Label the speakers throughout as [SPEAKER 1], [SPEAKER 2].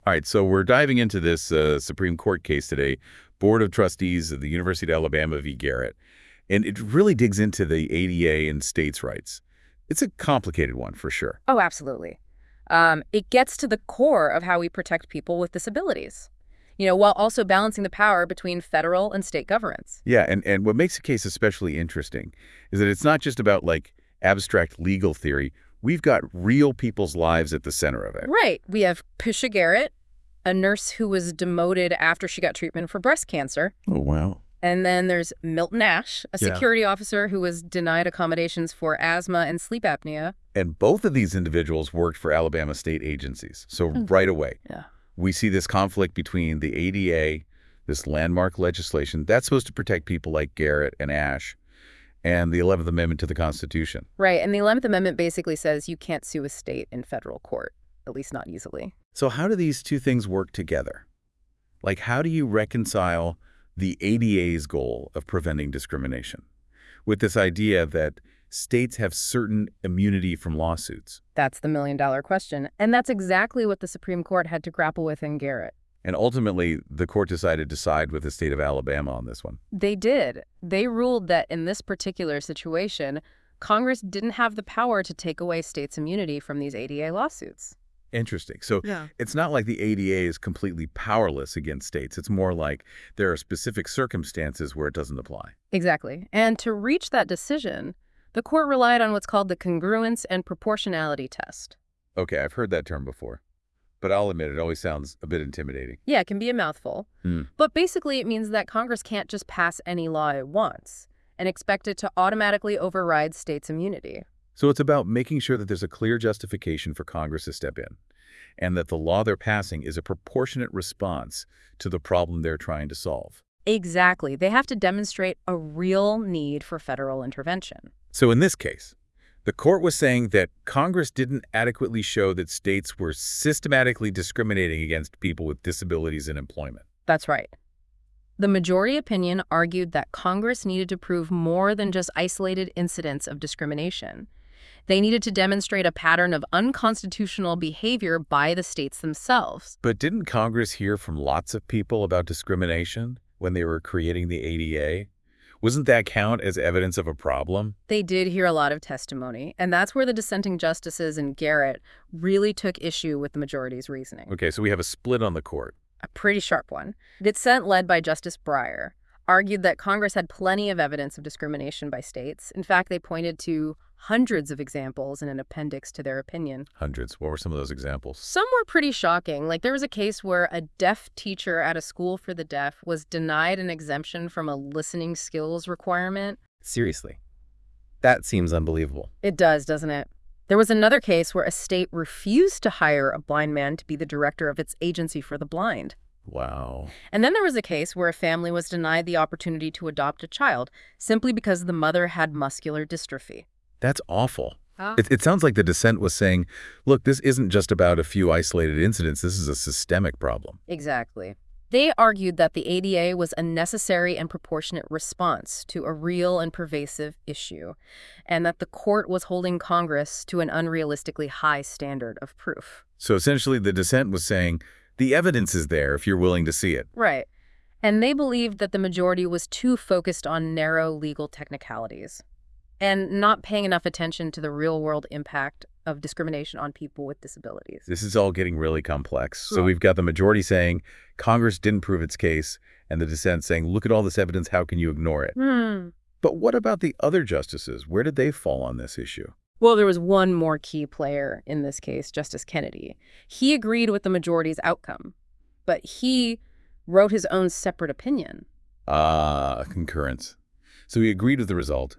[SPEAKER 1] All right, so we're diving into this Supreme Court case today, Board of Trustees of the University of Alabama v. Garrett, and it really digs into the ADA and states' rights. It's a complicated one for sure.
[SPEAKER 2] Oh, absolutely. It gets to the core of how we protect people with disabilities, while also balancing the power between federal and state governments.
[SPEAKER 1] Yeah, and what makes the case especially interesting is that it's not just about, like, abstract legal theory. We've got real people's lives at the center of it.
[SPEAKER 2] Right. We have Pisha Garrett, a nurse who was demoted after she got treatment for breast cancer.
[SPEAKER 1] Oh, wow.
[SPEAKER 2] And then there's Milton Ash, a security officer who was denied accommodations for asthma and sleep apnea.
[SPEAKER 1] And both of these individuals worked for Alabama state agencies. So right away,
[SPEAKER 2] Yeah.
[SPEAKER 1] we see this conflict between the ADA, this landmark legislation that's supposed to protect people like Garrett and Ash, and the 11th Amendment to the Constitution.
[SPEAKER 2] Right. And the 11th Amendment basically says you can't sue a state in federal court, at least not easily.
[SPEAKER 1] So how do these two things work together? Like, how do you reconcile the ADA's goal of preventing discrimination with this idea that states have certain immunity from lawsuits?
[SPEAKER 2] That's the million-dollar question. And that's exactly what the Supreme Court had to grapple with in Garrett.
[SPEAKER 1] And ultimately, the court decided to side with the state of Alabama on this one.
[SPEAKER 2] They did. They ruled that in this particular situation, Congress didn't have the power to take away states' immunity from these ADA lawsuits.
[SPEAKER 1] Interesting. So it's not like the ADA is completely powerless against states. It's more like there are specific circumstances where it doesn't apply.
[SPEAKER 2] Exactly. And to reach that decision, the court relied on what's called the congruence and proportionality test.
[SPEAKER 1] Okay, I've heard that term before, but I'll admit it always sounds a bit intimidating.
[SPEAKER 2] Yeah, it can be a mouthful. But basically, it means that Congress can't just pass any law it wants and expect it to automatically override states' immunity.
[SPEAKER 1] So it's about making sure that there's a clear justification for Congress to step in, and that the law they're passing is a proportionate response to the problem they're trying to solve.
[SPEAKER 2] Exactly. They have to demonstrate a real need for federal intervention.
[SPEAKER 1] So in this case, the court was saying that Congress didn't adequately show that states were systematically discriminating against people with disabilities in employment.
[SPEAKER 2] That's right. The majority opinion argued that Congress needed to prove more than just isolated incidents of discrimination. They needed to demonstrate a pattern of unconstitutional behavior by the states themselves.
[SPEAKER 1] But didn't Congress hear from lots of people about discrimination when they were creating the ADA? Wasn't that count as evidence of a problem?
[SPEAKER 2] They did hear a lot of testimony, and that's where the dissenting justices in Garrett really took issue with the majority's reasoning.
[SPEAKER 1] Okay, so we have a split on the court.
[SPEAKER 2] A pretty sharp one. The dissent, led by Justice Breyer, argued that Congress had plenty of evidence of discrimination by states. In fact, they pointed to hundreds of examples in an appendix to their opinion.
[SPEAKER 1] Hundreds. What were some of those examples?
[SPEAKER 2] Some were pretty shocking. Like, there was a case where a deaf teacher at a school for the deaf was denied an exemption from a listening skills requirement.
[SPEAKER 3] Seriously. That seems unbelievable.
[SPEAKER 2] It does, doesn't it? There was another case where a state refused to hire a blind man to be the director of its agency for the blind.
[SPEAKER 1] Wow.
[SPEAKER 2] And then there was a case where a family was denied the opportunity to adopt a child simply because the mother had muscular dystrophy.
[SPEAKER 1] That's awful. It sounds like the dissent was saying, look, this isn't just about a few isolated incidents. This is a systemic problem.
[SPEAKER 2] Exactly. They argued that the ADA was a necessary and proportionate response to a real and pervasive issue, and that the court was holding Congress to an unrealistically high standard of proof.
[SPEAKER 1] So essentially, the dissent was saying, the evidence is there if you're willing to see it.
[SPEAKER 2] Right. And they believed that the majority was too focused on narrow legal technicalities and not paying enough attention to the real-world impact of discrimination on people with disabilities.
[SPEAKER 1] This is all getting really complex. So we've got the majority saying Congress didn't prove its case, and the dissent saying, look at all this evidence, how can you ignore it? But what about the other justices? Where did they fall on this issue?
[SPEAKER 2] Well, there was one more key player in this case, Justice Kennedy. He agreed with the majority's outcome, but he wrote his own separate opinion.
[SPEAKER 1] Concurrence. So he agreed with the result,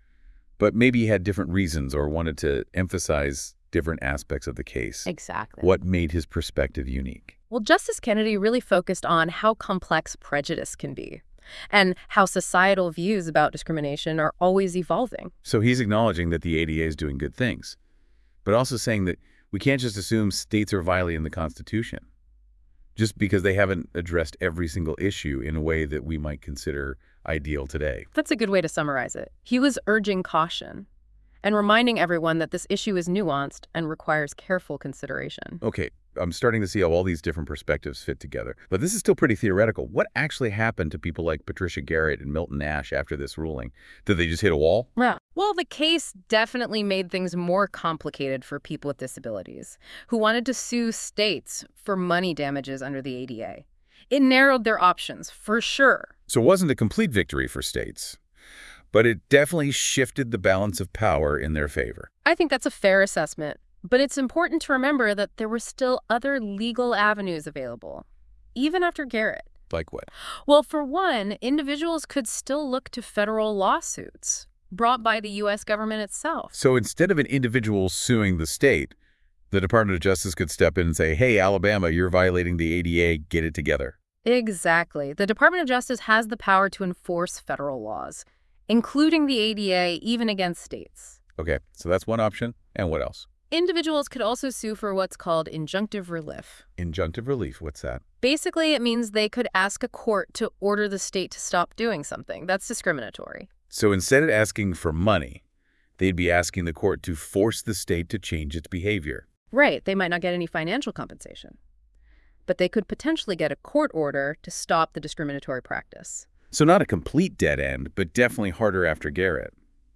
[SPEAKER 1] but maybe he had different reasons or wanted to emphasize different aspects of the case.
[SPEAKER 2] Exactly.
[SPEAKER 1] What made his perspective unique?
[SPEAKER 2] Well, Justice Kennedy really focused on how complex prejudice can be and how societal views about discrimination are always evolving.
[SPEAKER 1] So he's acknowledging that the ADA is doing good things, but also saying that we can't just assume states are violating the Constitution just because they haven't addressed every single issue in a way that we might consider ideal today.
[SPEAKER 2] That's a good way to summarize it. He was urging caution and reminding everyone that this issue is nuanced and requires careful consideration.
[SPEAKER 1] Okay, I'm starting to see how all these different perspectives fit together. But this is still pretty theoretical. What actually happened to people like Patricia Garrett and Milton Nash after this ruling? Did they just hit a wall?
[SPEAKER 2] Yeah. Well, the case definitely made things more complicated for people with disabilities who wanted to sue states for money damages under the ADA. It narrowed their options, for sure.
[SPEAKER 1] So it wasn't a complete victory for states, but it definitely shifted the balance of power in their favor.
[SPEAKER 2] I think that's a fair assessment. But it's important to remember that there were still other legal avenues available, even after Garrett.
[SPEAKER 1] Like what?
[SPEAKER 2] Well, for one, individuals could still look to federal lawsuits brought by the U.S. government itself.
[SPEAKER 1] So instead of an individual suing the state, the Department of Justice could step in and say, hey, Alabama, you're violating the ADA, get it together.
[SPEAKER 2] Exactly. The Department of Justice has the power to enforce federal laws, including the ADA, even against states.
[SPEAKER 1] Okay, so that's one option. And what else?
[SPEAKER 2] Individuals could also sue for what's called injunctive relief.
[SPEAKER 1] Injunctive relief, what's that?
[SPEAKER 2] Basically, it means they could ask a court to order the state to stop doing something. That's discriminatory.
[SPEAKER 1] So instead of asking for money, they'd be asking the court to force the state to change its behavior.
[SPEAKER 2] Right, they might not get any financial compensation, but they could potentially get a court order to stop the discriminatory practice.
[SPEAKER 1] So not a complete dead end, but definitely harder after Garrett.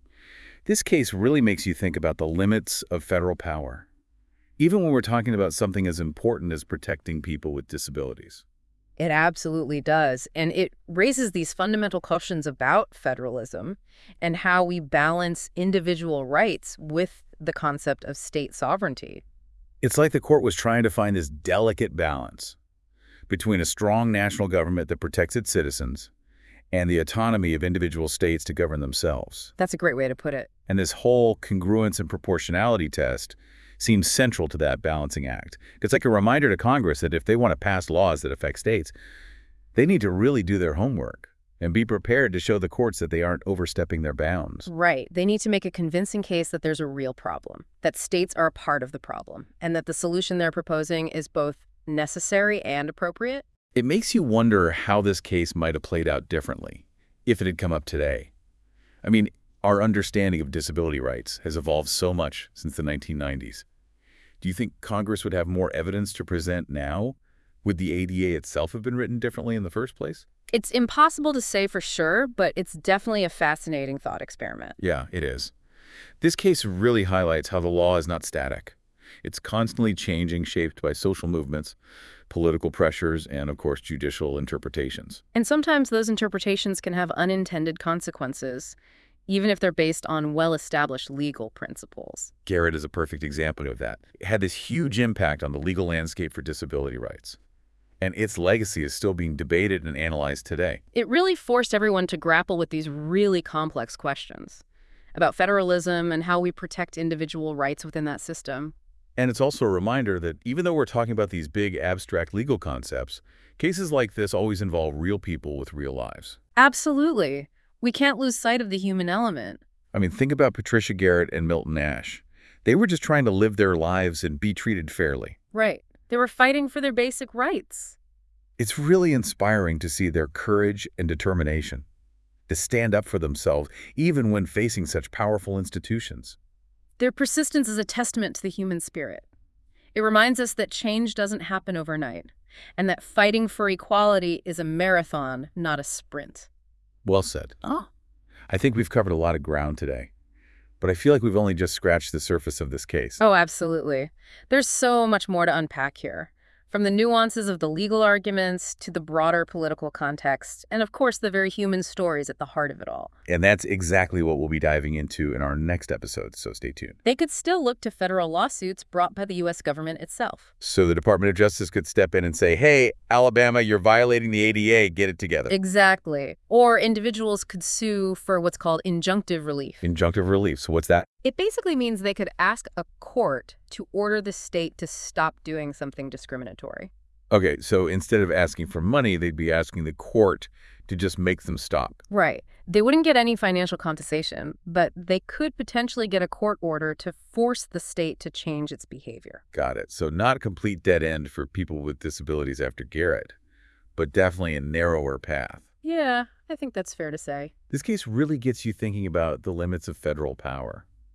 [SPEAKER 1] This case really makes you think about the limits of federal power, even when we're talking about something as important as protecting people with disabilities.
[SPEAKER 2] It absolutely does, and it raises these fundamental questions about federalism and how we balance individual rights with the concept of state sovereignty.
[SPEAKER 1] It's like the court was trying to find this delicate balance between a strong national government that protects its citizens and the autonomy of individual states to govern themselves.
[SPEAKER 2] That's a great way to put it.
[SPEAKER 1] And this whole congruence and proportionality test seems central to that balancing act. It's like a reminder to Congress that if they want to pass laws that affect states, they need to really do their homework and be prepared to show the courts that they aren't overstepping their bounds.
[SPEAKER 2] Right. They need to make a convincing case that there's a real problem, that states are a part of the problem, and that the solution they're proposing is both necessary and appropriate.
[SPEAKER 1] It makes you wonder how this case might have played out differently if it had come up today. I mean, our understanding of disability rights has evolved so much since the 1990s. Do you think Congress would have more evidence to present now? Would the ADA itself have been written differently in the first place?
[SPEAKER 2] It's impossible to say for sure, but it's definitely a fascinating thought experiment.
[SPEAKER 1] Yeah, it is. This case really highlights how the law is not static. It's constantly changing, shaped by social movements, political pressures, and, of course, judicial interpretations.
[SPEAKER 2] And sometimes those interpretations can have unintended consequences, even if they're based on well-established legal principles.
[SPEAKER 1] Garrett is a perfect example of that. It had this huge impact on the legal landscape for disability rights. And its legacy is still being debated and analyzed today.
[SPEAKER 2] It really forced everyone to grapple with these really complex questions about federalism and how we protect individual rights within that system.
[SPEAKER 1] And it's also a reminder that even though we're talking about these big abstract legal concepts, cases like this always involve real people with real lives.
[SPEAKER 2] Absolutely. We can't lose sight of the human element.
[SPEAKER 1] I mean, think about Patricia Garrett and Milton Nash. They were just trying to live their lives and be treated fairly.
[SPEAKER 2] Right. They were fighting for their basic rights.
[SPEAKER 1] It's really inspiring to see their courage and determination to stand up for themselves, even when facing such powerful institutions.
[SPEAKER 2] Their persistence is a testament to the human spirit. It reminds us that change doesn't happen overnight, and that fighting for equality is a marathon, not a sprint.
[SPEAKER 1] Well said. I think we've covered a lot of ground today, but I feel like we've only just scratched the surface of this case.
[SPEAKER 2] Oh, absolutely. There's so much more to unpack here. From the nuances of the legal arguments to the broader political context, and of course the very human stories at the heart of it all.
[SPEAKER 1] And that's exactly what we'll be diving into in our next episode, so stay tuned.
[SPEAKER 2] They could still look to federal lawsuits brought by the U.S. government itself.
[SPEAKER 1] So the Department of Justice could step in and say, hey, Alabama, you're violating the ADA, get it together.
[SPEAKER 2] Exactly. Or individuals could sue for what's called injunctive relief.
[SPEAKER 1] Injunctive relief, so what's that?
[SPEAKER 2] It basically means they could ask a court to order the state to stop doing something discriminatory.
[SPEAKER 1] Okay, so instead of asking for money, they'd be asking the court to just make them stop.
[SPEAKER 2] Right. They wouldn't get any financial compensation, but they could potentially get a court order to force the state to change its behavior.
[SPEAKER 1] Got it. So not a complete dead end for people with disabilities after Garrett, but definitely a narrower path.
[SPEAKER 2] Yeah, I think that's fair to say.
[SPEAKER 1] This case really gets you thinking about the limits of federal power.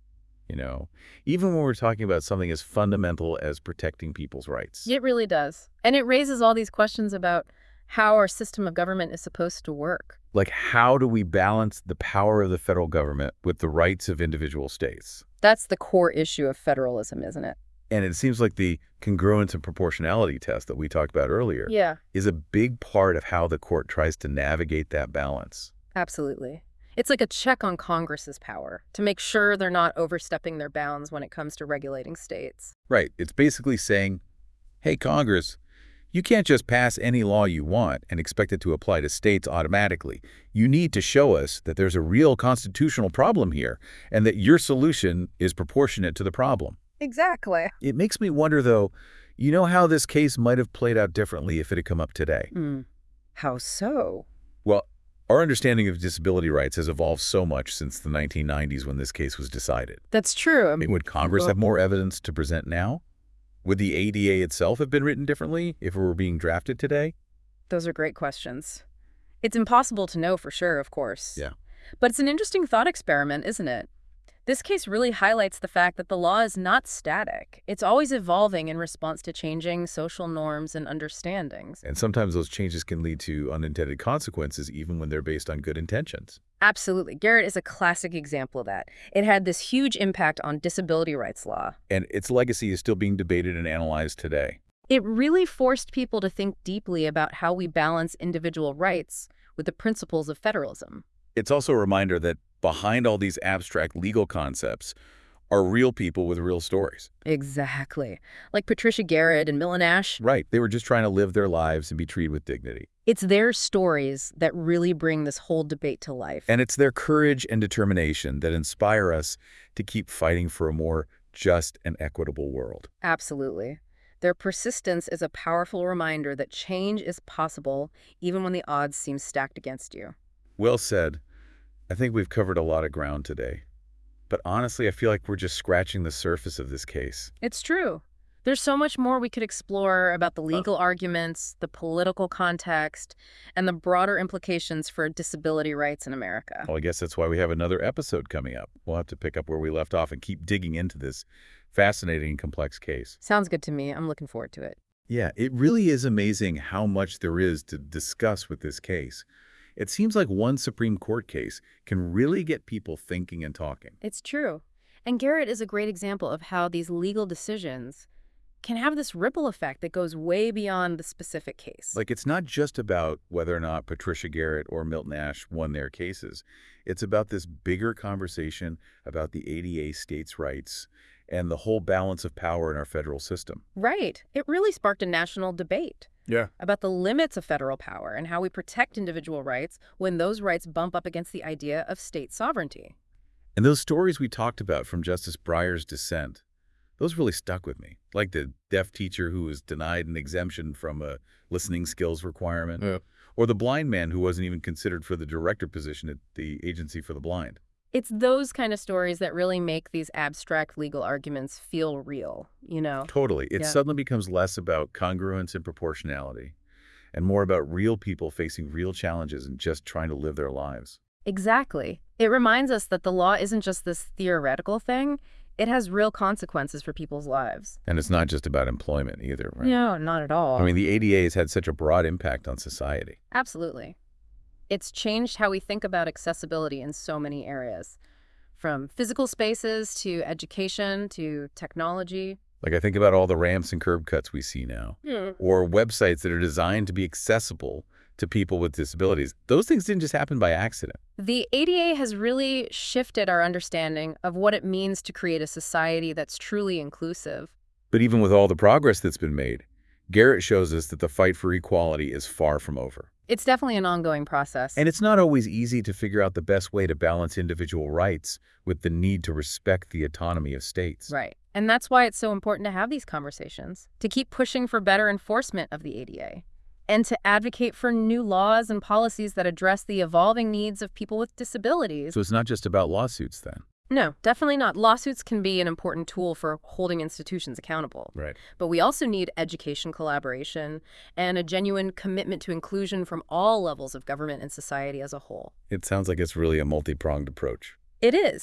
[SPEAKER 1] you know, even when we're talking about something as fundamental as protecting people's rights.
[SPEAKER 2] It really does. And it raises all these questions about how our system of government is supposed to work.
[SPEAKER 1] Like, how do we balance the power of the federal government with the rights of individual states?
[SPEAKER 2] That's the core issue of federalism, isn't it?
[SPEAKER 1] And it seems like the congruence and proportionality test that we talked about earlier
[SPEAKER 2] Yeah,
[SPEAKER 1] is a big part of how the court tries to navigate that balance.
[SPEAKER 2] absolutely. It's like a check on Congress's power to make sure they're not overstepping their bounds when it comes to regulating states.
[SPEAKER 1] Right. It's basically saying, hey, Congress, you can't just pass any law you want and expect it to apply to states automatically. You need to show us that there's a real constitutional problem here and that your solution is proportionate to the problem.
[SPEAKER 2] Exactly.
[SPEAKER 1] It makes me wonder, though, you know how this case might have played out differently if it had come up today?
[SPEAKER 2] How so?
[SPEAKER 1] Well, our understanding of disability rights has evolved so much since the 1990s when this case was decided.
[SPEAKER 2] That's true.
[SPEAKER 1] I mean, would Congress have more evidence to present now? Would the ADA itself have been written differently if it were being drafted today?
[SPEAKER 2] Those are great questions. It's impossible to know for sure, of course.
[SPEAKER 1] Yeah.
[SPEAKER 2] But it's an interesting thought experiment, isn't it? This case really highlights the fact that the law is not static. It's always evolving in response to changing social norms and understandings.
[SPEAKER 1] And sometimes those changes can lead to unintended consequences even when they're based on good intentions.
[SPEAKER 2] Absolutely. Garrett is a classic example of that. It had this huge impact on disability rights law.
[SPEAKER 1] And its legacy is still being debated and analyzed today.
[SPEAKER 2] It really forced people to think deeply about how we balance individual rights with the principles of federalism.
[SPEAKER 1] It's also a reminder that behind all these abstract legal concepts are real people with real stories.
[SPEAKER 2] Exactly. Like Patricia Garrett and Milton Ash.
[SPEAKER 1] Right. They were just trying to live their lives and be treated with dignity.
[SPEAKER 2] It's their stories that really bring this whole debate to life.
[SPEAKER 1] And it's their courage and determination that inspire us to keep fighting for a more just and equitable world.
[SPEAKER 2] Absolutely. Their persistence is a powerful reminder that change is possible even when the odds seem stacked against you.
[SPEAKER 1] Well said. I think we've covered a lot of ground today. But honestly, I feel like we're just scratching the surface of this case.
[SPEAKER 2] It's true. There's so much more we could explore about the legal arguments, the political context, and the broader implications for disability rights in America.
[SPEAKER 1] Well, I guess that's why we have another episode coming up. We'll have to pick up where we left off and keep digging into this fascinating and complex case.
[SPEAKER 2] Sounds good to me. I'm looking forward to it.
[SPEAKER 1] Yeah, it really is amazing how much there is to discuss with this case. It seems like one Supreme Court case can really get people thinking and talking.
[SPEAKER 2] It's true. And Garrett is a great example of how these legal decisions can have this ripple effect that goes way beyond the specific case.
[SPEAKER 1] Like, it's not just about whether or not Patricia Garrett or Milton Ash won their cases. It's about this bigger conversation about the ADA states' rights and the whole balance of power in our federal system.
[SPEAKER 2] Right. It really sparked a national debate.
[SPEAKER 1] Yeah.
[SPEAKER 2] About the limits of federal power and how we protect individual rights when those rights bump up against the idea of state sovereignty.
[SPEAKER 1] And those stories we talked about from Justice Breyer's dissent, those really stuck with me. Like the deaf teacher who was denied an exemption from a listening skills requirement, or the blind man who wasn't even considered for the director position at the Agency for the Blind.
[SPEAKER 2] It's those kind of stories that really make these abstract legal arguments feel real, you know?
[SPEAKER 1] Totally. It
[SPEAKER 2] Yeah.
[SPEAKER 1] suddenly becomes less about congruence and proportionality and more about real people facing real challenges and just trying to live their lives.
[SPEAKER 2] Exactly. It reminds us that the law isn't just this theoretical thing. It has real consequences for people's lives.
[SPEAKER 1] And it's not just about employment either, right?
[SPEAKER 2] No, not at all.
[SPEAKER 1] I mean, the ADA has had such a broad impact on society.
[SPEAKER 2] Absolutely. It's changed how we think about accessibility in so many areas, from physical spaces to education to technology.
[SPEAKER 1] Like, I think about all the ramps and curb cuts we see now, or websites that are designed to be accessible to people with disabilities. Those things didn't just happen by accident.
[SPEAKER 2] The ADA has really shifted our understanding of what it means to create a society that's truly inclusive.
[SPEAKER 1] But even with all the progress that's been made, Garrett shows us that the fight for equality is far from over.
[SPEAKER 2] It's definitely an ongoing process.
[SPEAKER 1] And it's not always easy to figure out the best way to balance individual rights with the need to respect the autonomy of states.
[SPEAKER 2] Right. And that's why it's so important to have these conversations, to keep pushing for better enforcement of the ADA, and to advocate for new laws and policies that address the evolving needs of people with disabilities.
[SPEAKER 1] So it's not just about lawsuits then.
[SPEAKER 2] No, definitely not. Lawsuits can be an important tool for holding institutions accountable.
[SPEAKER 1] Right.
[SPEAKER 2] But we also need education collaboration and a genuine commitment to inclusion from all levels of government and society as a whole.
[SPEAKER 1] It sounds like it's really a multi-pronged approach.
[SPEAKER 2] It is.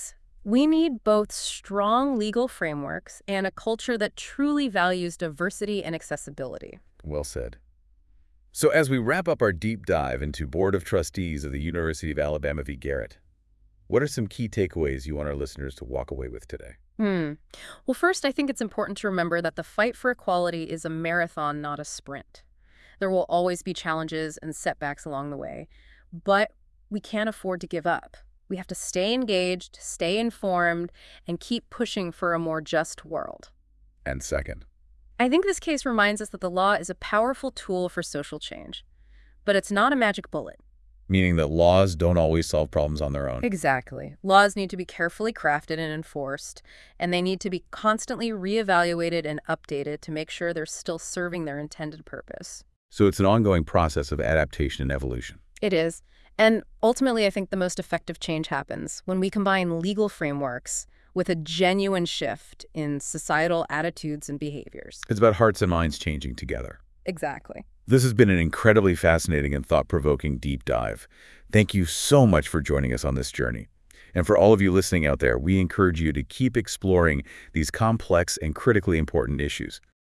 [SPEAKER 2] We need both strong legal frameworks and a culture that truly values diversity and accessibility.
[SPEAKER 1] Well said. So as we wrap up our deep dive into Board of Trustees of the University of Alabama v. Garrett, what are some key takeaways you want our listeners to walk away with today?
[SPEAKER 2] Well, first, I think it's important to remember that the fight for equality is a marathon, not a sprint. There will always be challenges and setbacks along the way, but we can't afford to give up. We have to stay engaged, stay informed, and keep pushing for a more just world.
[SPEAKER 1] And second,
[SPEAKER 2] I think this case reminds us that the law is a powerful tool for social change, but it's not a magic bullet.
[SPEAKER 1] meaning that laws don't always solve problems on their own.
[SPEAKER 2] Exactly. Laws need to be carefully crafted and enforced, and they need to be constantly reevaluated and updated to make sure they're still serving their intended purpose.
[SPEAKER 1] So it's an ongoing process of adaptation and evolution.
[SPEAKER 2] It is. And ultimately, I think the most effective change happens when we combine legal frameworks with a genuine shift in societal attitudes and behaviors.
[SPEAKER 1] It's about hearts and minds changing together.
[SPEAKER 2] Exactly.
[SPEAKER 1] This has been an incredibly fascinating and thought-provoking deep dive. Thank you so much for joining us on this journey. And for all of you listening out there, we encourage you to keep exploring these complex and critically important issues.